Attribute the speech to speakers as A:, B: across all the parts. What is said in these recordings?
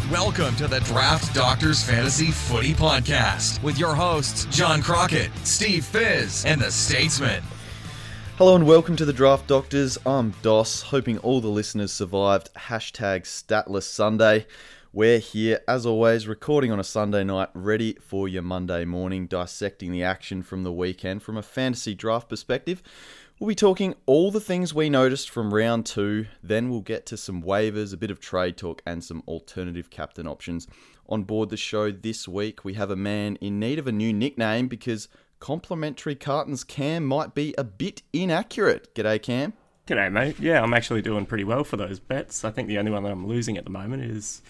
A: Welcome to the Draft Doctors Fantasy Footy Podcast with your hosts, John Crockett, Steve Fizz, and the Statesman.
B: Hello and welcome to the Draft Doctors. I'm Dos, hoping all the listeners survived #Statless Sunday. We're here, as always, recording on a Sunday night, ready for your Monday morning, dissecting the action from the weekend from a fantasy draft perspective. We'll be talking all the things we noticed from round 2, then we'll get to some waivers, a bit of trade talk, and some alternative captain options. On board the show this week, we have a man in need of a new nickname because complimentary cartons Cam might be a bit inaccurate. G'day, Cam.
C: G'day, mate. Yeah, I'm actually doing pretty well for those bets. I think the only one that I'm losing at the moment is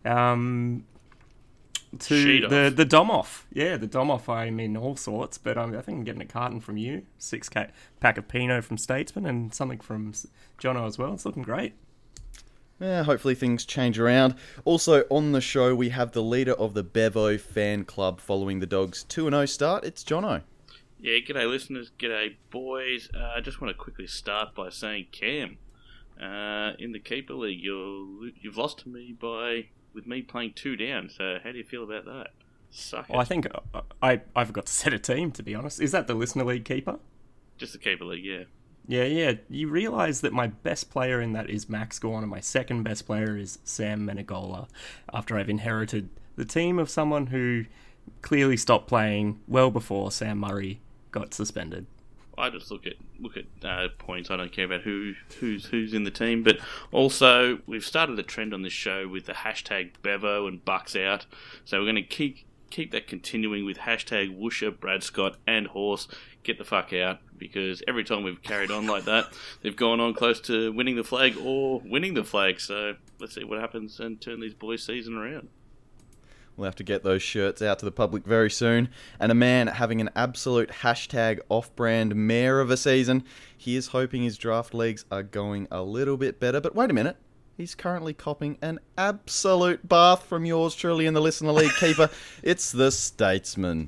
C: to the Dom-off. Yeah, the Dom-off. I'm in all sorts, but I think I'm getting a carton from you, 6K pack of Pinot from Statesman, and something from Jono as well. It's looking great.
B: Yeah, hopefully things change around. Also on the show, we have the leader of the Bevo fan club following the Dogs' 2-0 start. It's Jono.
D: Yeah, g'day listeners, g'day boys. I just want to quickly start by saying, Cam, in the Keeper League, you've lost to me with me playing 2 down, so how do you feel about that? Suck it.
C: Well, I think I forgot to set a team, to be honest. Is that the Listener League Keeper?
D: Just the Keeper League, yeah.
C: Yeah. You realise that my best player in that is Max Gawn, and my second best player is Sam Menegola, after I've inherited the team of someone who clearly stopped playing well before Sam Murray got suspended.
D: I just look at points. I don't care about who's in the team. But also, we've started a trend on this show with the hashtag Bevo and Bucks out. So we're going to keep that continuing with hashtag Woosha, Brad Scott, and Horse. Get the fuck out, because every time we've carried on like that, they've gone on close to winning the flag or winning the flag. So let's see what happens and turn these boys' season around.
B: We'll have to get those shirts out to the public very soon. And a man having an absolute hashtag off-brand mare of a season. He is hoping his draft leagues are going a little bit better. But wait a minute. He's currently copping an absolute bath from yours truly in the Listener League Keeper. It's the Statesman.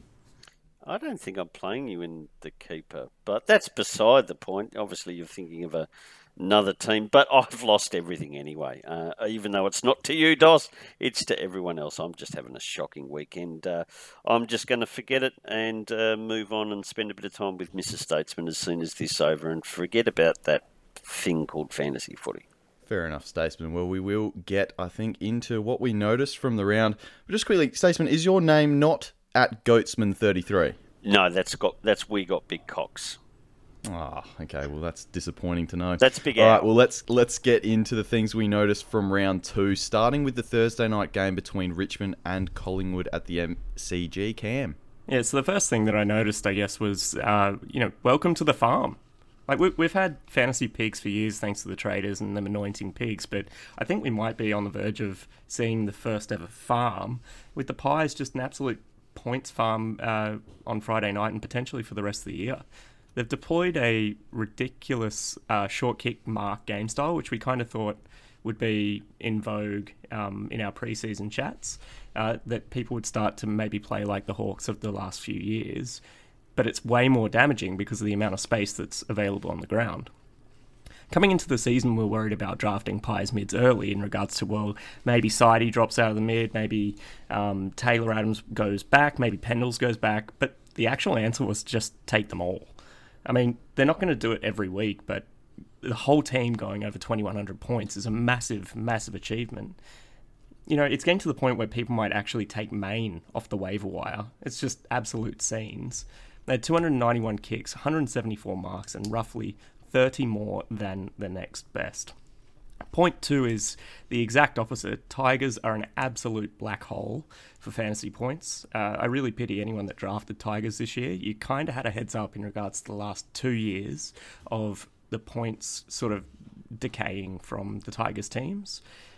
E: I don't think I'm playing you in the Keeper, but that's beside the point. Obviously, you're thinking of another team, but I've lost everything anyway. Even though it's not to you, Dos, it's to everyone else. I'm just having a shocking weekend. I'm just going to forget it and move on and spend a bit of time with Mrs. Statesman as soon as this is over and forget about that thing called fantasy footy.
B: Fair enough, Statesman. Well, we will get, I think, into what we noticed from the round. But just quickly, Statesman, is your name not at Goatsman33?
E: No, that's We Got Big Cocks.
B: Oh, okay. Well, that's disappointing to know.
E: That's big.
B: All right. Well, let's get into the things we noticed from round 2, starting with the Thursday night game between Richmond and Collingwood at the MCG. Cam.
C: Yeah. So the first thing that I noticed, I guess, was welcome to the farm. Like we've had fantasy pigs for years, thanks to the traders and them anointing pigs, but I think we might be on the verge of seeing the first ever farm with the Pies, just an absolute points farm on Friday night and potentially for the rest of the year. They've deployed a ridiculous short kick mark game style, which we kind of thought would be in vogue in our preseason chats, that people would start to maybe play like the Hawks of the last few years. But it's way more damaging because of the amount of space that's available on the ground. Coming into the season, we're worried about drafting Pies mids early in regards to, well, maybe Sidey drops out of the mid, maybe Taylor Adams goes back, maybe Pendles goes back, but the actual answer was just take them all. I mean, they're not going to do it every week, but the whole team going over 2,100 points is a massive, massive achievement. You know, it's getting to the point where people might actually take Maine off the waiver wire. It's just absolute scenes. They had 291 kicks, 174 marks, and roughly 30 more than the next best. Point 2 is the exact opposite. Tigers are an absolute black hole for fantasy points. I really pity anyone that drafted Tigers this year. You kind of had a heads up in regards to the last 2 years of the points sort of decaying from the Tigers teams.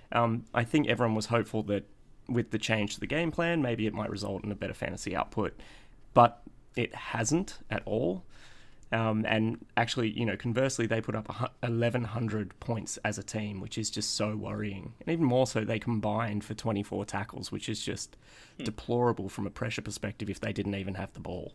C: I think everyone was hopeful that with the change to the game plan, maybe it might result in a better fantasy output, but it hasn't at all. And actually, conversely, they put up 1,100 points as a team, which is just so worrying. And even more so, they combined for 24 tackles, which is just deplorable from a pressure perspective if they didn't even have the ball.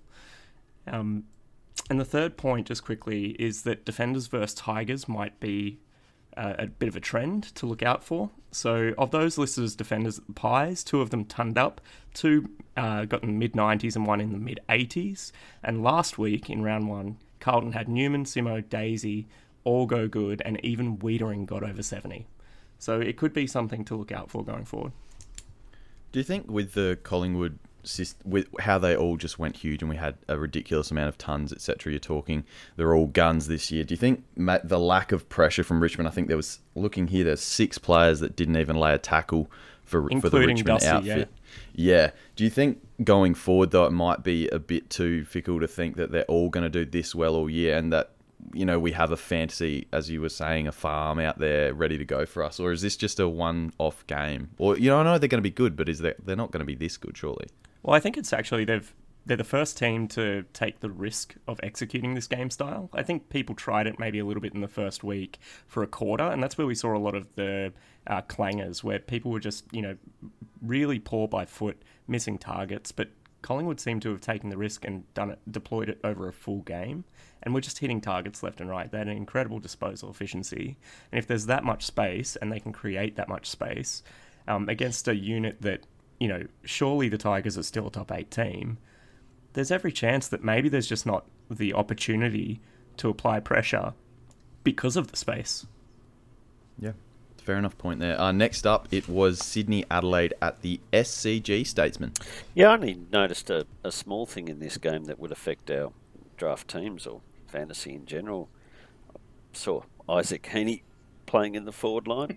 C: And the third point, just quickly, is that defenders versus Tigers might be a bit of a trend to look out for. So of those listed as defenders at the Pies, 2 of them tonned up, 2 got in the mid-90s and 1 in the mid-80s. And last week in round 1, Carlton had Newman, Simo, Daisy all go good, and even Wiedering got over 70. So it could be something to look out for going forward.
B: Do you think with the Collingwood with how they all just went huge and we had a ridiculous amount of tons, etc., you're talking, they're all guns this year. Do you think the lack of pressure from Richmond, I think there's 6 players that didn't even lay a tackle for the Richmond
C: Dusty,
B: outfit. Yeah. Do you think going forward, though, it might be a bit too fickle to think that they're all going to do this well all year and that, you know, we have a fantasy, as you were saying, a farm out there ready to go for us? Or is this just a one-off game? Or, you know, I know they're going to be good, but they're not going to be this good, surely?
C: Well, I think it's actually they're the first team to take the risk of executing this game style. I think people tried it maybe a little bit in the first week for a quarter, and that's where we saw a lot of the clangers, where people were just, you know, really poor by foot, missing targets. But Collingwood seemed to have taken the risk and deployed it over a full game, and we're just hitting targets left and right. They had an incredible disposal efficiency, and if there's that much space and they can create that much space against a unit that, you know, surely the Tigers are still a top 8 team, there's every chance that maybe there's just not the opportunity to apply pressure because of the space.
B: Yeah, fair enough point there. Next up, it was Sydney Adelaide at the SCG, Statesman.
E: Yeah, I only noticed a small thing in this game that would affect our draft teams or fantasy in general. I saw Isaac Heaney playing in the forward line.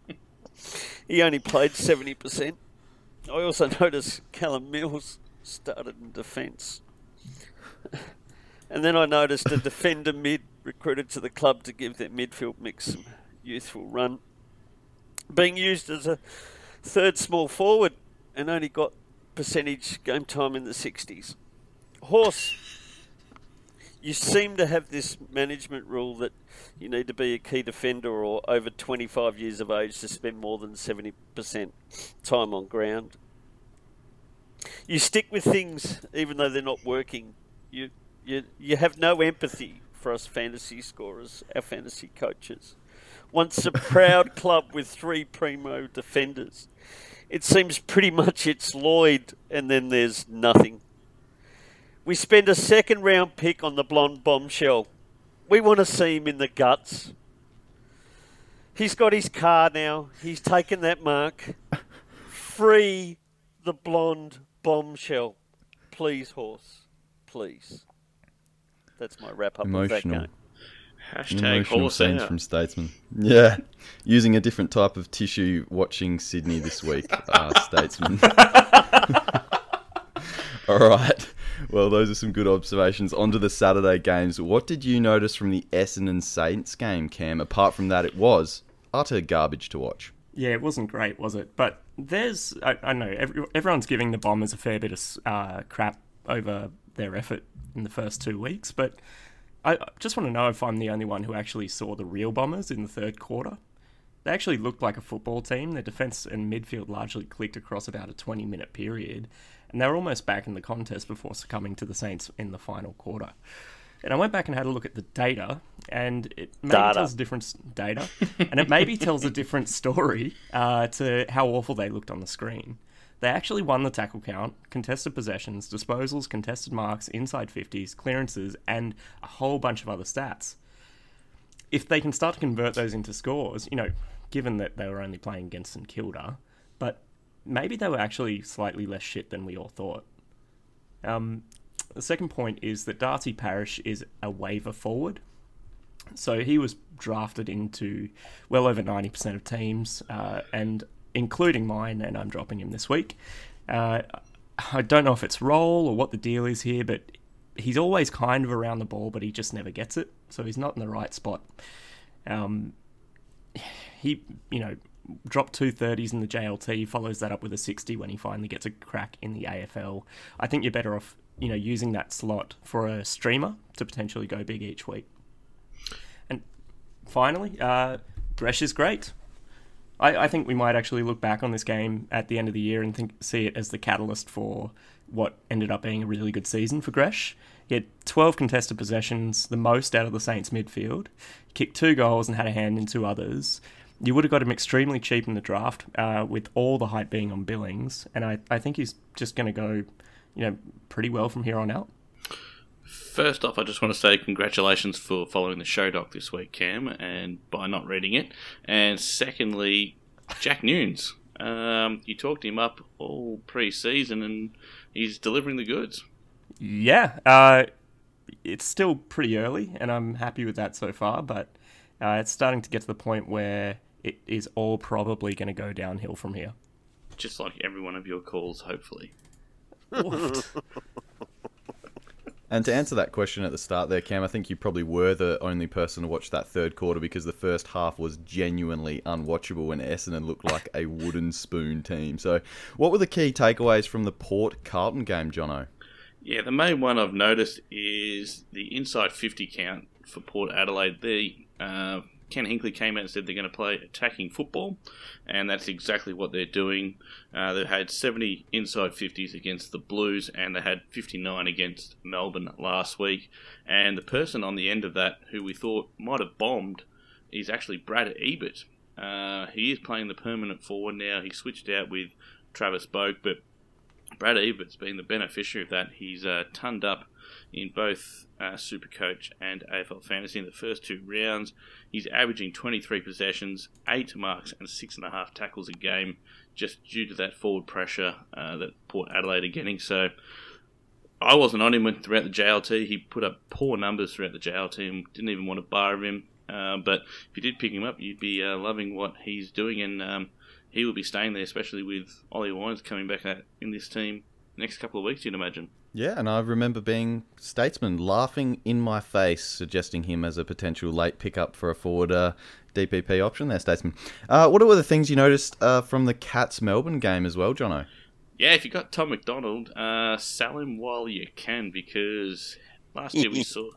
E: He only played 70%. I also noticed Callum Mills started in defence. And then I noticed a defender mid recruited to the club to give their midfield mix some youthful run, being used as a third small forward and only got percentage game time in the 60s. Horse, you seem to have this management rule that you need to be a key defender or over 25 years of age to spend more than 70% time on ground. You stick with things even though they're not working. You have no empathy for us fantasy scorers, our fantasy coaches. Once a proud club with 3 primo defenders, it seems pretty much it's Lloyd and then there's nothing. We spend a second round pick on the blonde bombshell. We want to see him in the guts. He's got his car now. He's taken that mark. Free the blonde bombshell. Please, Horse. Please. That's my wrap-up of that game.
B: Emotional scenes from Statesman. Yeah. Using a different type of tissue watching Sydney this week, Statesman. All right. Well, those are some good observations. On to the Saturday games. What did you notice from the Essendon Saints game, Cam? Apart from that, it was utter garbage to watch.
C: Yeah, it wasn't great, was it? But there's, I know, everyone's giving the Bombers a fair bit of crap over their effort in the first 2 weeks, but I just want to know if I'm the only one who actually saw the real Bombers in the third quarter. They actually looked like a football team. Their defence and midfield largely clicked across about a 20-minute period, and they were almost back in the contest before succumbing to the Saints in the final quarter. And I went back and had a look at the data, and it maybe tells a different data, and it maybe tells a different story to how awful they looked on the screen. They actually won the tackle count, contested possessions, disposals, contested marks, inside 50s, clearances, and a whole bunch of other stats. If they can start to convert those into scores, you know, given that they were only playing against St Kilda, but maybe they were actually slightly less shit than we all thought. The second point is that Darcy Parish is a waiver forward. So he was drafted into well over 90% of teams, and including mine, and I'm dropping him this week. I don't know if it's role or what the deal is here, but he's always kind of around the ball, but he just never gets it. So he's not in the right spot. He, dropped 2 30s in the JLT, follows that up with a 60 when he finally gets a crack in the AFL. I think you're better off, using that slot for a streamer to potentially go big each week. And finally, Gresh is great. I think we might actually look back on this game at the end of the year and see it as the catalyst for what ended up being a really good season for Gresh. He had 12 contested possessions, the most out of the Saints midfield. He kicked 2 goals and had a hand in 2 others. You would have got him extremely cheap in the draft, with all the hype being on Billings, and I think he's just going to go, pretty well from here on out.
D: First off, I just want to say congratulations for following the show doc this week, Cam, and by not reading it. And secondly, Jack Nunes. You talked him up all pre-season, and he's delivering the goods.
C: Yeah, it's still pretty early, and I'm happy with that so far, but it's starting to get to the point where it is all probably going to go downhill from here.
D: Just like every one of your calls, hopefully.
B: And to answer that question at the start there, Cam, I think you probably were the only person to watch that third quarter because the first half was genuinely unwatchable and Essendon looked like a wooden spoon team. So what were the key takeaways from the Port-Carlton game, Jono?
D: Yeah, the main one I've noticed is the inside 50 count for Port Adelaide. Ken Hinkley came out and said they're going to play attacking football, and that's exactly what they're doing. They had 70 inside 50s against the Blues, and they had 59 against Melbourne last week. And the person on the end of that who we thought might have bombed is actually Brad Ebert. He is playing the permanent forward now. He switched out with Travis Boak, but Brad Ebert's been the beneficiary of that. He's tonned up in both Supercoach and AFL Fantasy in the first 2 rounds. He's averaging 23 possessions, 8 marks and 6.5 tackles a game, just due to that forward pressure that Port Adelaide are getting. So I wasn't on him throughout the JLT. He put up poor numbers throughout the JLT and didn't even want to bar him. But if you did pick him up, you'd be loving what he's doing, and he will be staying there, especially with Ollie Wines coming back in this team next couple of weeks, you'd imagine.
B: Yeah, and I remember being Statesman laughing in my face, suggesting him as a potential late pickup for a forward DPP option there, Statesman. What were the things you noticed from the Cats-Melbourne game as well, Jono?
D: Yeah, if you got Tom McDonald, sell him while you can, because last year we saw...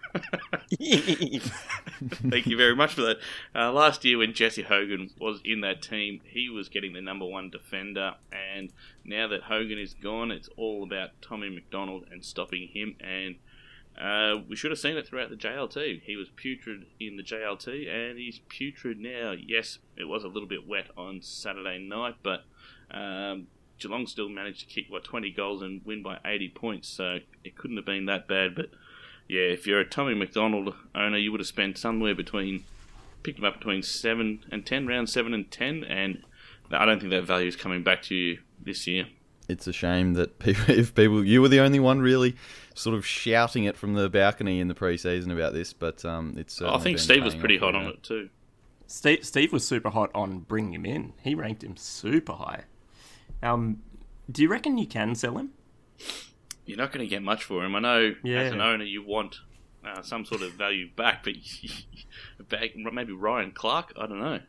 D: Thank you very much for that. Last year when Jesse Hogan was in that team, he was getting the number 1 defender, and now that Hogan is gone, it's all about Tommy McDonald and stopping him, and we should have seen it throughout the JLT. He was putrid in the JLT, and he's putrid now. Yes, it was a little bit wet on Saturday night, but Geelong still managed to kick 20 goals and win by 80 points, so it couldn't have been that bad. But yeah, if you're a Tommy McDonald owner, you would have spent somewhere picked him up between 7 and 10, round 7 and 10, and I don't think that value is coming back to you this year.
B: It's a shame that you were the only one really sort of shouting it from the balcony in the pre-season about this, but it's.
D: I think Steve was pretty hot on it too.
C: Steve was super hot on bringing him in. He ranked him super high. Do you reckon you can sell him?
D: You're not going to get much for him. I know as an owner you want some sort of value back, but maybe Ryan Clark, I don't know.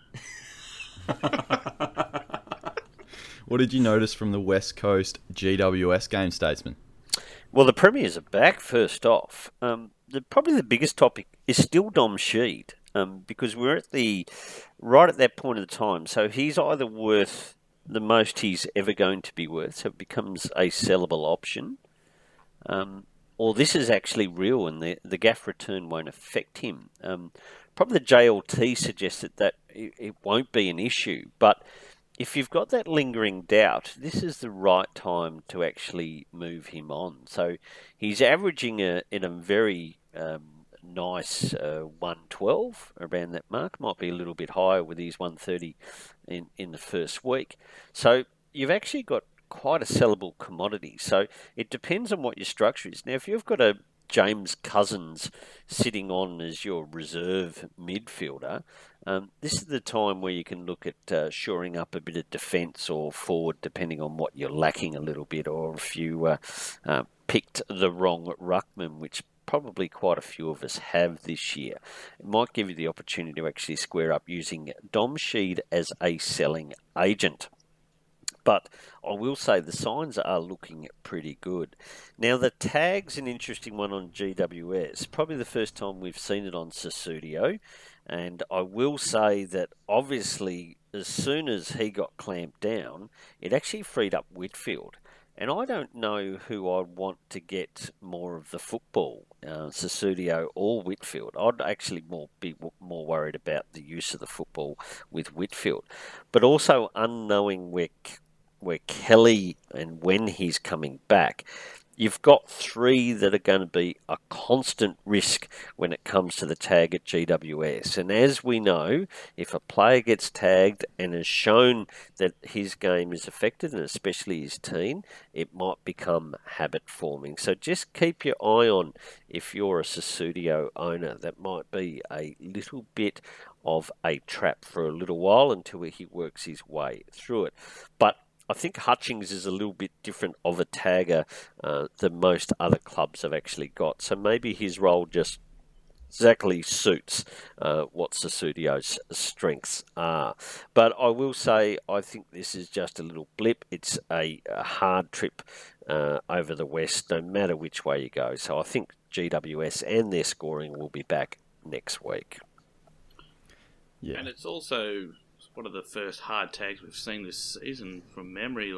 B: What did you notice from the West Coast GWS game, Statesman?
E: Well, the Premiers are back, first off. Probably the biggest topic is still Dom Sheed, because we're right at that point of the time. So he's either worth the most he's ever going to be worth, so it becomes a sellable option, or this is actually real and the gaff return won't affect him. Probably the JLT suggested that it won't be an issue, but if you've got that lingering doubt, this is the right time to actually move him on. So he's averaging in a very nice 112 around that mark. Might be a little bit higher with his 130 in the first week. So you've actually got quite a sellable commodity. So it depends on what your structure is. Now, if you've got a James Cousins sitting on as your reserve midfielder, this is the time where you can look at shoring up a bit of defence or forward, depending on what you're lacking a little bit, or if you picked the wrong ruckman, which probably quite a few of us have this year. It might give you the opportunity to actually square up using Dom Sheed as a selling agent. But I will say the signs are looking pretty good. Now, the tag's an interesting one on GWS. Probably the first time we've seen it on Susudio. And I will say that obviously as soon as he got clamped down, it actually freed up Whitfield. And I don't know who I'd want to get more of the football, Susudio or Whitfield. I'd actually be more worried about the use of the football with Whitfield. But also unknowing where Kelly and when he's coming back, you've got three that are going to be a constant risk when it comes to the tag at GWS. And as we know, if a player gets tagged and has shown that his game is affected, and especially his team, it might become habit forming. So just keep your eye on, if you're a Susudio owner, that might be a little bit of a trap for a little while until he works his way through it. But I think Hutchings is a little bit different of a tagger than most other clubs have actually got. So maybe his role just exactly suits what Susudio's strengths are. But I will say, I think this is just a little blip. It's a hard trip over the West, no matter which way you go. So I think GWS and their scoring will be back next week.
B: Yeah.
D: And it's also one of the first hard tags we've seen this season from memory.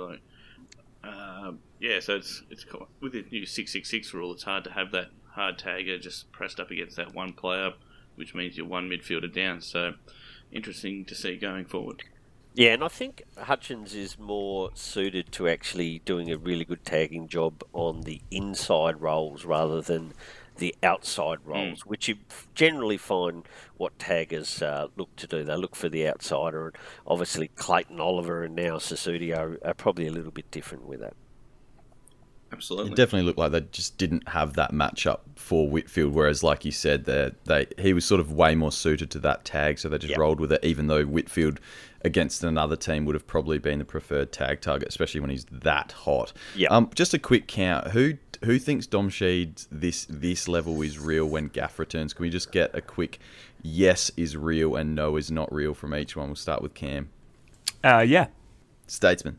D: So it's with the new 666 rule, it's hard to have that hard tagger just pressed up against that one player, which means you're one midfielder down. So interesting to see going forward.
E: Yeah, and I think Hutchins is more suited to actually doing a really good tagging job on the inside roles rather than the outside roles, which you generally find what taggers look to do. They look for the outsider, and obviously Clayton Oliver and now Susudio are probably a little bit different with that.
D: Absolutely.
B: It definitely looked like they just didn't have that matchup for Whitfield, whereas, like you said, he was sort of way more suited to that tag, so they just rolled with it, even though Whitfield against another team would have probably been the preferred tag target, especially when he's that hot. Just a quick count. Who thinks Dom Sheed's this level is real when Gaff returns? Can we just get a quick yes is real and no is not real from each one? We'll start with Cam.
C: Yeah.
B: Statesman.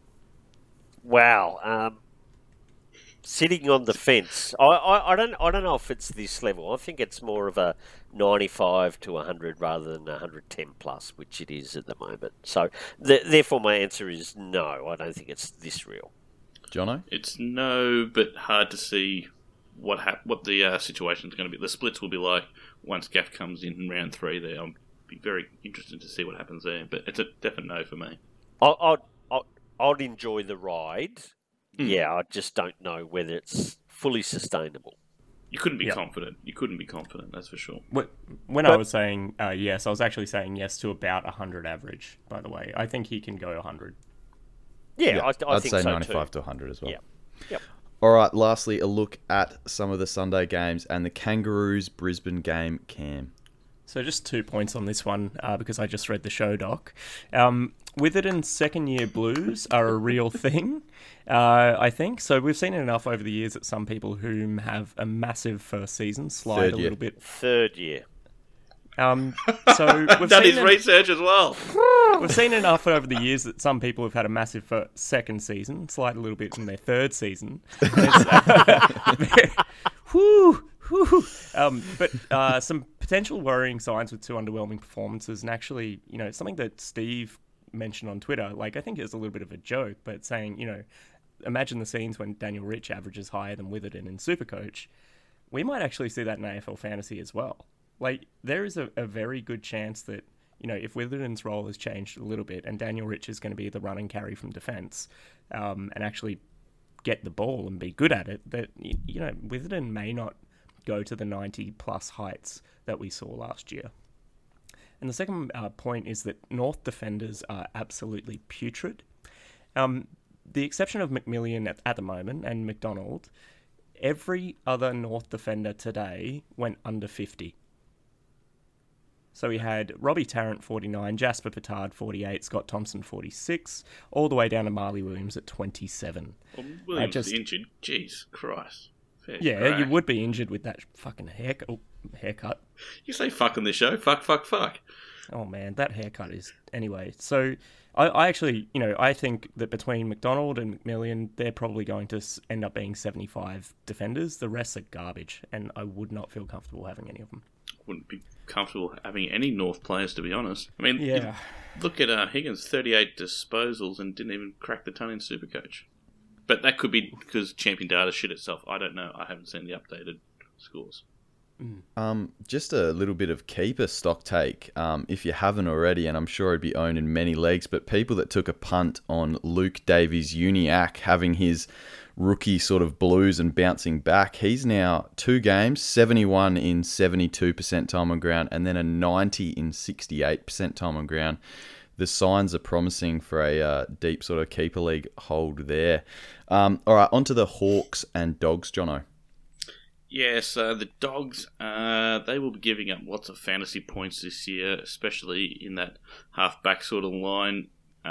E: Wow. Sitting on the fence. I don't know if it's this level. I think it's more of a 95 to 100 rather than 110 plus, which it is at the moment. So therefore my answer is no. I don't think it's this real.
B: Jono?
D: It's no, but hard to see what the situation is going to be. The splits will be like once Gaff comes in round 3 there. I'll be very interested to see what happens there, but it's a definite no for me.
E: I'd enjoy the ride. Yeah, I just don't know whether it's fully sustainable.
D: You couldn't be confident. You couldn't be confident, that's for sure.
C: When I was saying yes, I was actually saying yes to about 100 average, by the way. I think he can go 100.
E: Yeah, I
B: I'd
E: think
B: say
E: so
B: 95
E: too.
B: to 100 as well.
E: Yeah. Yep.
B: All right, lastly, a look at some of the Sunday games and the Kangaroos Brisbane game, Cam.
C: So just 2 points on this one because I just read the show doc. Witherden's second-year blues are a real thing, I think. So we've seen it enough over the years that some people who have a massive first season slide a little bit.
E: Third year.
C: So we've
D: done
C: seen
D: his research as well.
C: We've seen enough over the years that some people have had a massive second season slide a little bit in their third season. But some potential worrying signs with 2 underwhelming performances, and actually, something that Steve mentioned on Twitter, I think it's a little bit of a joke, but saying, imagine the scenes when Daniel Rich averages higher than Witherden in Supercoach. We might actually see that in AFL Fantasy as well. There is a very good chance that, if Witherden's role has changed a little bit and Daniel Rich is going to be the run and carry from defence and actually get the ball and be good at it, that, Witherden may not go to the 90-plus heights that we saw last year. And the second point is that North defenders are absolutely putrid. The exception of McMillian at the moment and McDonald, every other North defender today went under 50. So we had Robbie Tarrant, 49, Jasper Petard, 48, Scott Thompson, 46, all the way down to Marley Williams at 27.
D: Well, Williams injured. Jeez Christ. Fair
C: Yeah,
D: crack.
C: you would be injured with that fucking haircut.
D: You say fuck on this show. Fuck.
C: Oh, man, that haircut is... Anyway, so I actually, I think that between McDonald and McMillian, they're probably going to end up being 75 defenders. The rest are garbage, and I would not feel comfortable having any of them.
D: Wouldn't be comfortable having any North players, to be honest. I mean,
C: Yeah.
D: look at Higgins, 38 disposals and didn't even crack the ton in Supercoach. But that could be because Champion Data shit itself. I don't know. I haven't seen the updated scores.
B: Just a little bit of keeper stock take, if you haven't already, and I'm sure it'd be owned in many leagues, but people that took a punt on Luke Davies-Uniacke having his rookie sort of blues and bouncing back, he's now 2 games, 71 in 72% time on ground, and then a 90 in 68% time on ground. The signs are promising for a deep sort of keeper league hold there. All right, on to the Hawks and Dogs, Jono.
D: Yeah, so the Dogs, they will be giving up lots of fantasy points this year, especially in that half-back sort of line,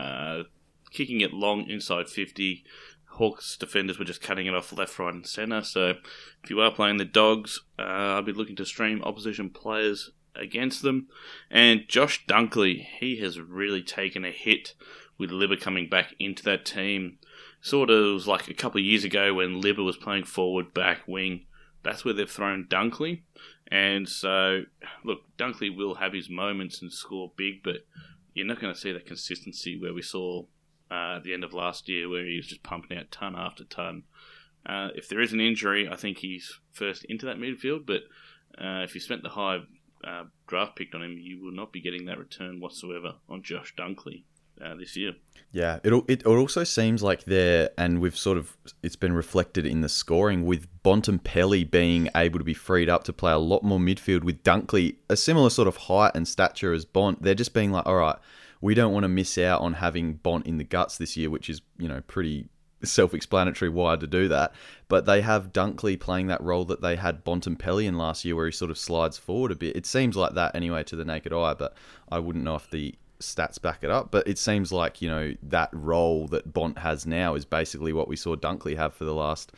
D: kicking it long inside 50. Hawks defenders were just cutting it off left, right and centre, so if you are playing the Dogs, I'll be looking to stream opposition players against them. And Josh Dunkley, he has really taken a hit with Libba coming back into that team. Sort of was like a couple of years ago when Libba was playing forward, back, wing. That's where they've thrown Dunkley. And so, look, Dunkley will have his moments and score big, but you're not going to see that consistency where we saw at the end of last year where he was just pumping out ton after ton. If there is an injury, I think he's first into that midfield, but if you spent the high draft pick on him, you will not be getting that return whatsoever on Josh Dunkley this year.
B: Yeah, it also seems like and it's been reflected in the scoring with Bontempelli being able to be freed up to play a lot more midfield with Dunkley, a similar sort of height and stature as Bont. They're just being like, all right, we don't want to miss out on having Bont in the guts this year, which is, pretty self-explanatory why to do that. But they have Dunkley playing that role that they had Bontempelli in last year where he sort of slides forward a bit. It seems like that anyway to the naked eye, but I wouldn't know if the stats back it up, but it seems like that role that Bont has now is basically what we saw Dunkley have for the last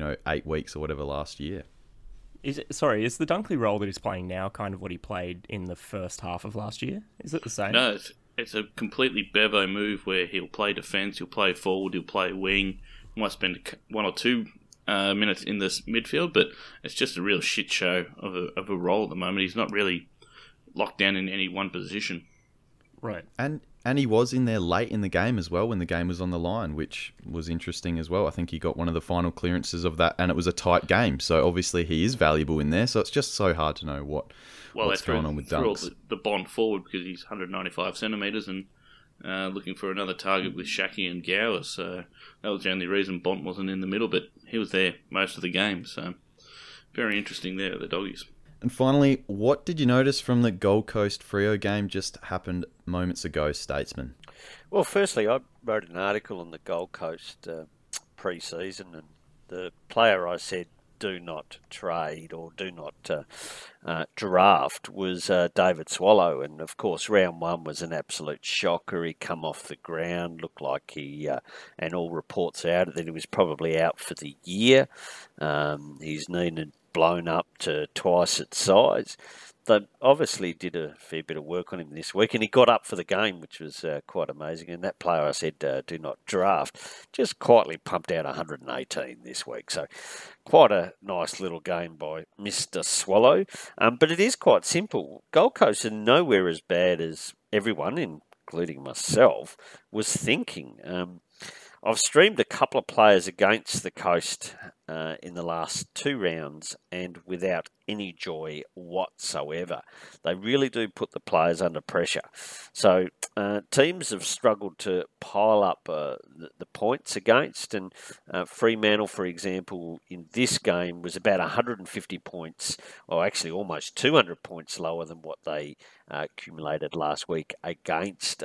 B: 8 weeks or whatever last year.
C: Is the Dunkley role that he's playing now kind of what he played in the first half of last year? Is it the same?
D: No, it's a completely Bevo move where he'll play defence, he'll play forward, he'll play wing, might spend 1 or 2 minutes in this midfield, but it's just a real shit show of a role at the moment. He's not really locked down in any one position.
C: Right.
B: And he was in there late in the game as well when the game was on the line, which was interesting as well. I think he got one of the final clearances of that, and it was a tight game. So obviously he is valuable in there. So it's just so hard to know what's going on with Dunks.
D: The Bont forward because he's 195 centimetres and looking for another target with Shaki and Gower. So that was the only reason Bont wasn't in the middle, but he was there most of the game. So very interesting there, the Doggies.
B: And finally, what did you notice from the Gold Coast Freo game just happened moments ago, Statesman?
E: Well, firstly, I wrote an article on the Gold Coast pre-season, and the player I said do not trade or do not draft was David Swallow. And, of course, round 1 was an absolute shocker. He come off the ground, looked like and all reports out that he was probably out for the year. His knee had blown up to twice its size. They obviously did a fair bit of work on him this week, and he got up for the game, which was quite amazing. And that player I said do not draft just quietly pumped out 118 this week. So quite a nice little game by Mr. Swallow. But it is quite simple. Gold Coast are nowhere as bad as everyone, including myself, was thinking. I've streamed a couple of players against the Coast in the last 2 rounds and without any joy whatsoever. They really do put the players under pressure. So teams have struggled to pile up the points against, and Fremantle, for example, in this game was about 150 points, or actually almost 200 points lower than what they accumulated last week against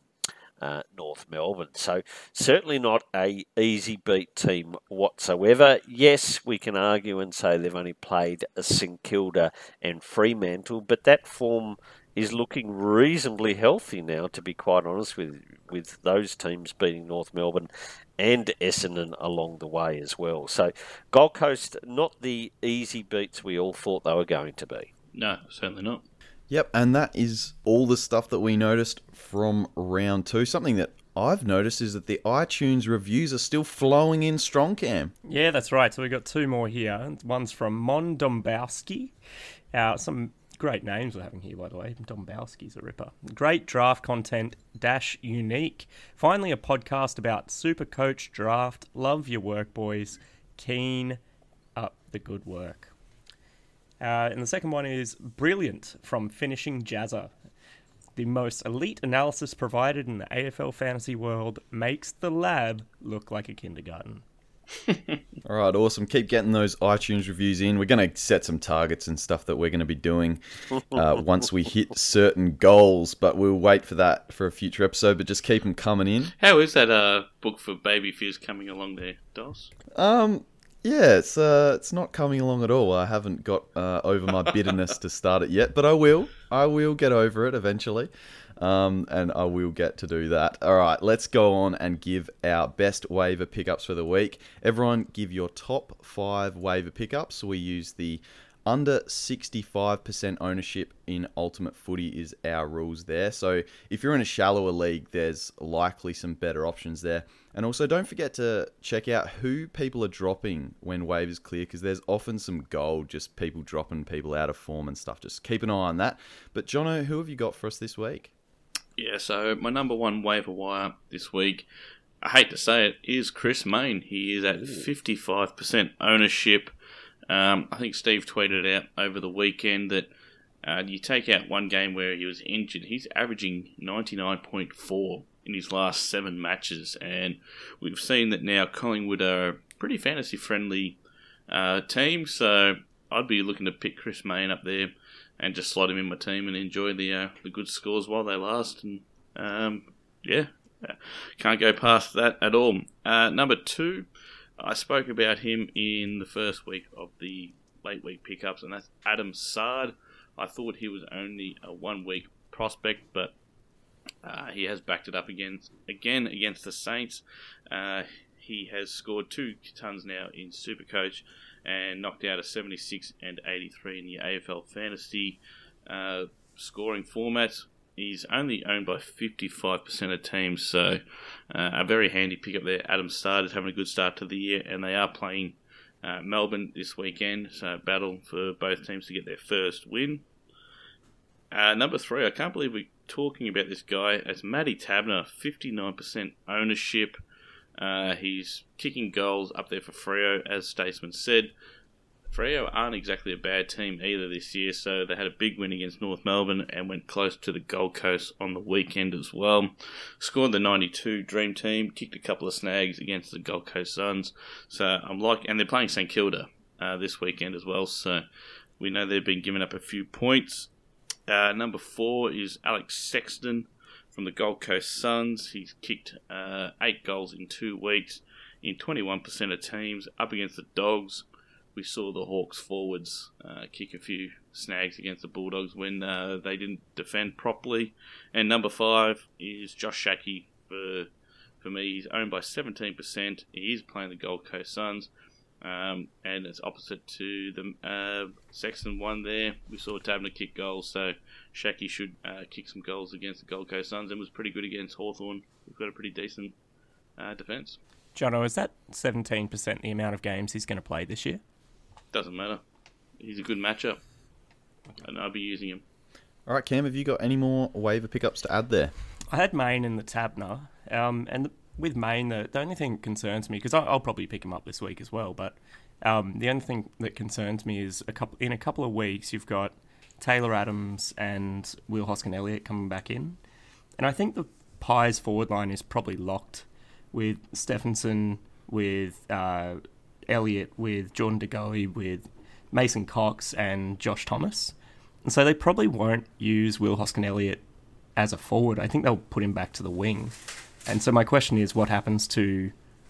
E: North Melbourne. So certainly not a easy beat team whatsoever. Yes, we can argue and say they've only played St Kilda and Fremantle, but that form is looking reasonably healthy now, to be quite honest, with those teams beating North Melbourne and Essendon along the way as well. So Gold Coast, not the easy beats we all thought they were going to be.
D: No, certainly not.
B: Yep, and that is all the stuff that we noticed from round 2. Something that I've noticed is that the iTunes reviews are still flowing in strong, Cam.
C: Yeah, that's right. So we've got 2 more here. One's from Mon Dombowski. Some Great names we're having here, by the way. Dombrowski's a ripper. Great draft content - unique. Finally, a podcast about Supercoach Draft. Love your work, boys. Keen up the good work. And the second one is Brilliant from Finishing Jazza. The most elite analysis provided in the AFL fantasy world makes the lab look like a kindergarten.
B: All right, awesome. Keep getting those iTunes reviews in. We're going to set some targets and stuff that we're going to be doing once we hit certain goals, but we'll wait for that for a future episode, but just keep them coming in.
D: How is that book for Baby Fizz coming along there, Dos?
B: Yeah, it's not coming along at all. I haven't got over my bitterness to start it yet, but I will. I will get over it eventually. And I will get to do that. All right, let's go on and give our best waiver pickups for the week. Everyone give your top 5 waiver pickups. We use the under 65% ownership in Ultimate Footy is our rules there. So if you're in a shallower league, there's likely some better options there. And also don't forget to check out who people are dropping when waivers clear, because there's often some gold, just people dropping people out of form and stuff. Just keep an eye on that. But Jono, who have you got for us this week?
D: Yeah, so my number 1 waiver wire this week, I hate to say it, is Chris Mayne. He is at 55% ownership. I think Steve tweeted out over the weekend that you take out one game where he was injured, he's averaging 99.4 in his last 7 matches. And we've seen that now Collingwood are a pretty fantasy-friendly team, so I'd be looking to pick Chris Mayne up there and just slot him in my team and enjoy the good scores while they last. And can't go past that at all. Number 2, I spoke about him in the first week of the late week pickups, and that's Adam Saad. I thought he was only a 1-week prospect, but he has backed it up again against the Saints. He has scored 2 tons now in Supercoach and knocked out a 76 and 83 in the AFL fantasy scoring format. He's only owned by 55% of teams, so a very handy pickup there. Adam Saad is having a good start to the year, and they are playing Melbourne this weekend, so battle for both teams to get their first win. Number 3, I can't believe we're talking about this guy. It's Matty Tabner, 59% ownership. He's kicking goals up there for Freo, as Statesman said. Freo aren't exactly a bad team either this year, so they had a big win against North Melbourne and went close to the Gold Coast on the weekend as well. Scored the 92 Dream Team, kicked a couple of snags against the Gold Coast Suns. So and they're playing St Kilda this weekend as well, so we know they've been giving up a few points. Number 4 is Alex Sexton from the Gold Coast Suns. He's kicked 8 goals in 2 weeks in 21% of teams up against the Dogs. We saw the Hawks forwards kick a few snags against the Bulldogs when they didn't defend properly. And number 5 is Josh Shackey. For me, he's owned by 17%. He is playing the Gold Coast Suns. And it's opposite to the Sexton one there. We saw Tabner kick goals, so Shackey should kick some goals against the Gold Coast Suns and was pretty good against Hawthorn. We've got a pretty decent defence.
C: Jono, is that 17% the amount of games he's going to play this year?
D: Doesn't matter. He's a good matchup, and I'll be using him.
B: All right, Cam, have you got any more waiver pickups to add there?
C: I had Mayne in the Tabner, with Mayne, the only thing that concerns me, because I'll probably pick him up this week as well, but the only thing that concerns me is in a couple of weeks you've got Taylor Adams and Will Hoskin-Elliott coming back in, and I think the Pies forward line is probably locked with Stephenson, with Elliott, with Jordan De Goey, with Mason Cox and Josh Thomas. And so they probably won't use Will Hoskin-Elliott as a forward. I think they'll put him back to the wing. And so my question is, what happens to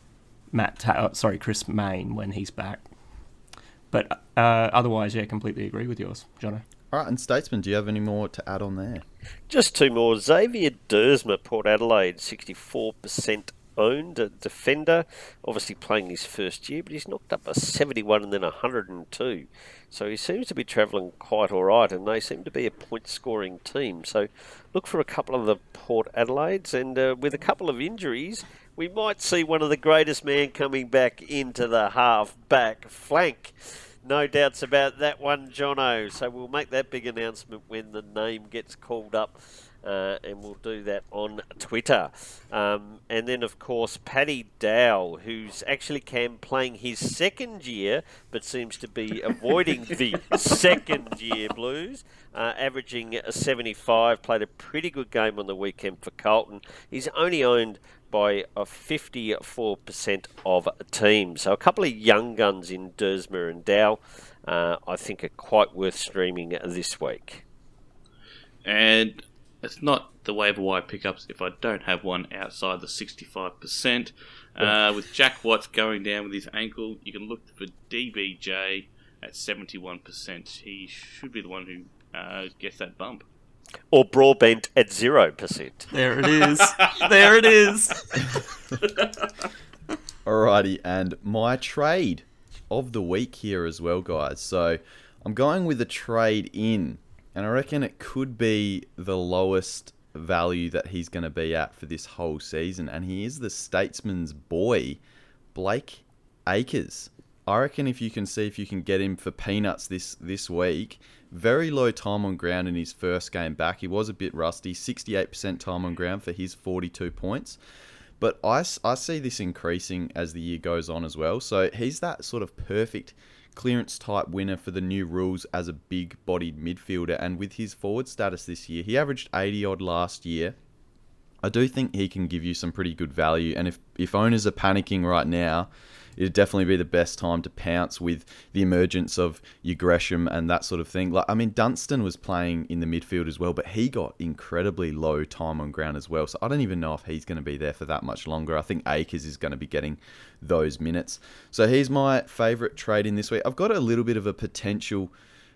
C: Chris Mayne when he's back? But otherwise, yeah, completely agree with yours, Jono.
B: All right, and Statesman, do you have any more to add on there?
E: Just 2 more. Xavier Dersma, Port Adelaide, 64% owned, a defender, obviously playing his first year, but he's knocked up a 71 and then 102. So he seems to be travelling quite all right, and they seem to be a point-scoring team. So look for a couple of the Port Adelaides, and with a couple of injuries, we might see one of the greatest men coming back into the half-back flank. No doubts about that one, Jono. So we'll make that big announcement when the name gets called up, and we'll do that on Twitter. And then, of course, Paddy Dow, who's actually playing his second year, but seems to be avoiding the second year Blues, averaging a 75, played a pretty good game on the weekend for Carlton. He's only owned by a 54% of teams. So a couple of young guns in Dersma and Dow, I think are quite worth streaming this week.
D: And it's not the waiver wire pickups if I don't have one outside the 65%. With Jack Watts going down with his ankle, you can look for DBJ at 71%. He should be the one who gets that bump.
E: Or Broadbent at 0%.
C: There it is. There it is.
B: Alrighty, and my trade of the week here as well, guys. So I'm going with a trade in, and I reckon it could be the lowest value that he's going to be at for this whole season, and he is the Statesman's boy, Blake Acres. I reckon if you can see if you can get him for peanuts this week. Very low time on ground in his first game back. He was a bit rusty. 68% time on ground for his 42 points. But I see this increasing as the year goes on as well. So he's that sort of perfect clearance type winner for the new rules as a big-bodied midfielder. And with his forward status this year, he averaged 80-odd last year. I do think he can give you some pretty good value. And if owners are panicking right now, it'd definitely be the best time to pounce with the emergence of your Gresham and that sort of thing. Dunstan was playing in the midfield as well, but he got incredibly low time on ground as well. So I don't even know if he's going to be there for that much longer. I think Acres is going to be getting those minutes. So he's my favourite trade in this week. I've got a little bit of a potential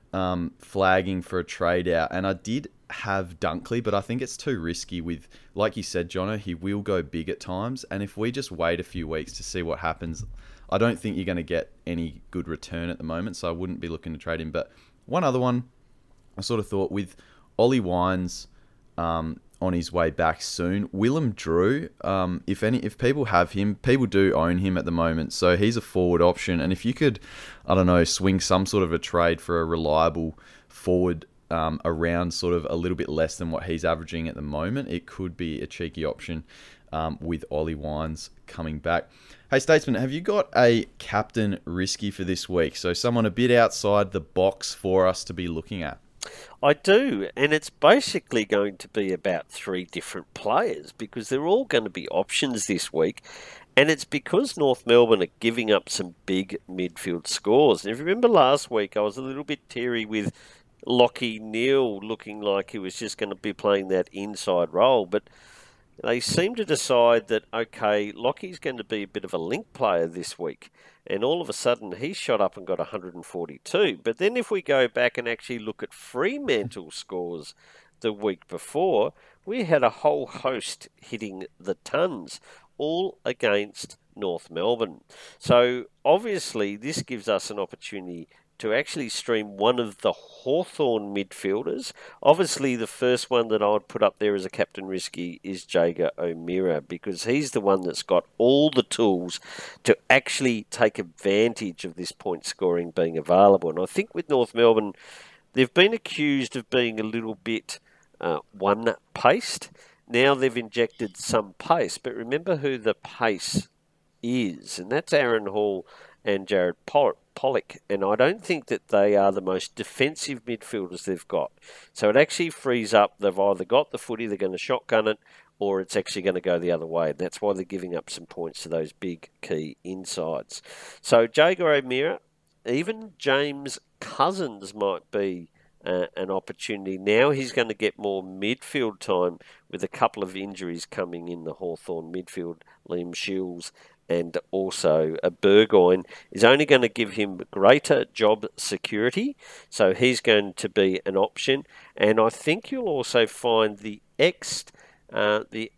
B: flagging for a trade out, and I did have Dunkley, but I think it's too risky with, like you said, Jono, he will go big at times, and if we just wait a few weeks to see what happens, I don't think you're going to get any good return at the moment, so I wouldn't be looking to trade him. But one other one, I sort of thought with Ollie Wines on his way back soon, Willem Drew, if people have him, people do own him at the moment, so he's a forward option, and if you could, I don't know, swing some sort of a trade for a reliable forward around sort of a little bit less than what he's averaging at the moment, it could be a cheeky option with Ollie Wines coming back. Hey, Statesman, have you got a captain risky for this week? So someone a bit outside the box for us to be looking at.
E: I do, and it's basically going to be about 3 different players because they're all going to be options this week, and it's because North Melbourne are giving up some big midfield scores. And if you remember last week, I was a little bit teary with Lachie Neale looking like he was just going to be playing that inside role, but they seem to decide that, okay, Lachie's going to be a bit of a link player this week, and all of a sudden he shot up and got 142. But then if we go back and actually look at Fremantle scores the week before, we had a whole host hitting the tons, all against North Melbourne. So obviously this gives us an opportunity to actually stream one of the Hawthorn midfielders. Obviously, the first one that I would put up there as a captain risky is Jaeger O'Meara, because he's the one that's got all the tools to actually take advantage of this point scoring being available. And I think with North Melbourne, they've been accused of being a little bit one-paced. Now they've injected some pace, but remember who the pace is, and that's Aaron Hall and Jared Pollock, and I don't think that they are the most defensive midfielders they've got. So it actually frees up, they've either got the footy, they're going to shotgun it, or it's actually going to go the other way. That's why they're giving up some points to those big key insides. So Jaeger O'Meara, even James Cousins might be an opportunity. Now he's going to get more midfield time with a couple of injuries coming in the Hawthorn midfield. Liam Shields and also a Burgoyne is only going to give him greater job security. So he's going to be an option. And I think you'll also find the ex-Adelaide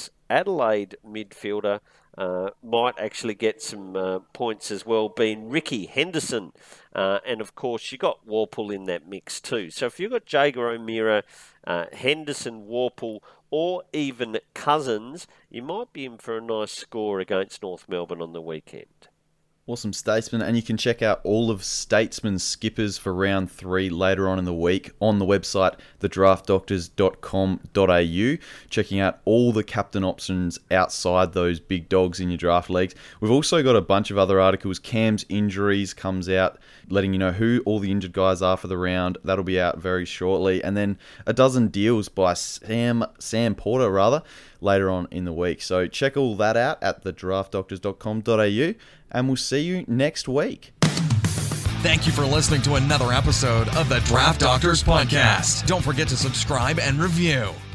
E: midfielder might actually get some points as well, being Ricky Henderson. And of course, you got Worpel in that mix too. So if you've got Jaeger O'Meara, Henderson, Worpel, or even Cousins, you might be in for a nice score against North Melbourne on the weekend.
B: Awesome, Statesman. And you can check out all of Statesman's skippers for round 3 later on in the week on the website, thedraftdoctors.com.au, checking out all the captain options outside those big dogs in your draft leagues. We've also got a bunch of other articles. Cam's injuries comes out, letting you know who all the injured guys are for the round. That'll be out very shortly. And then a dozen deals by Sam Porter, later on in the week. So check all that out at thedraftdoctors.com.au, and we'll see you next week.
A: Thank you for listening to another episode of the Draft Doctors Podcast. Don't forget to subscribe and review.